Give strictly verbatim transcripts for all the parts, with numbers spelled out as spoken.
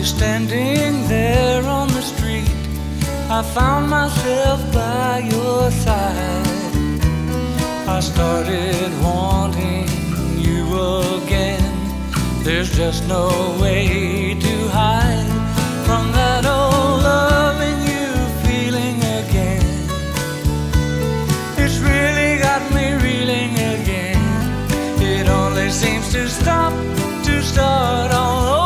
Standing there on the street, I found myself by your side. I started wanting you again. There's just no way to hide from that old loving you feeling again. It's really got me reeling again. It only seems to stop to start all over.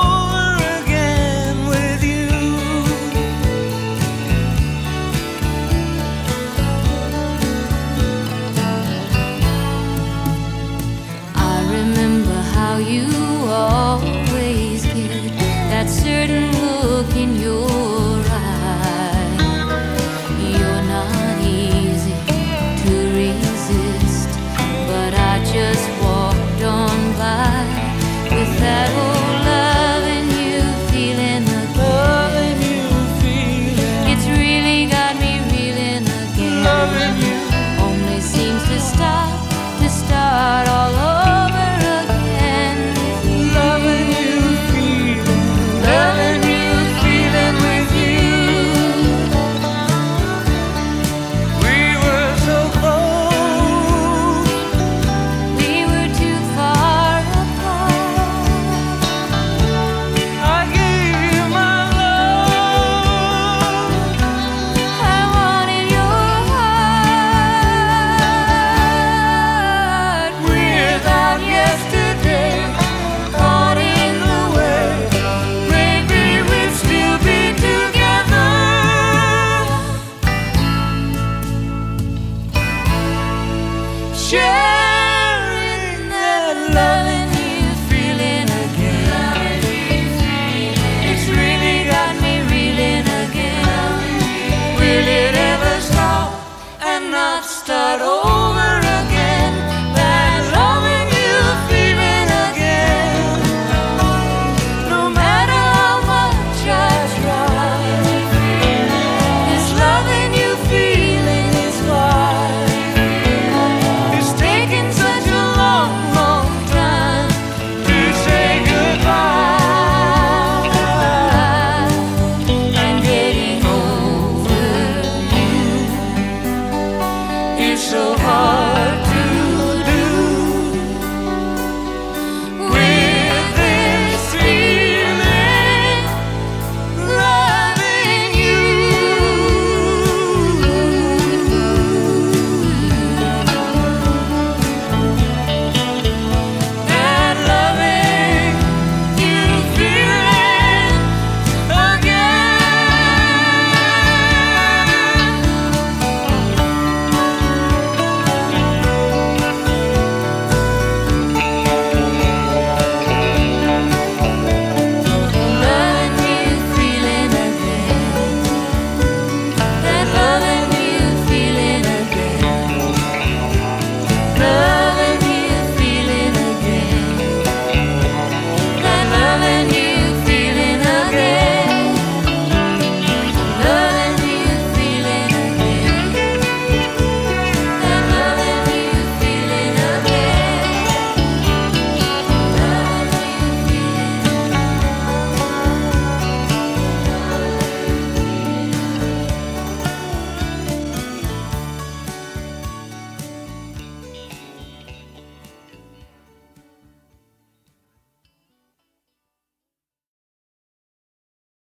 You always get that certain look in your eye. You're not easy to resist, but I just walked on by with that old loving you feeling again. You feeling. It's really got me reeling again. Loving you only seems to stop to start all over. Sharing that loving you feeling again. It's really got me reeling again. Will it ever stop and not start over again? That loving you feeling again. No matter how much I try, this loving you feeling is why. So hard.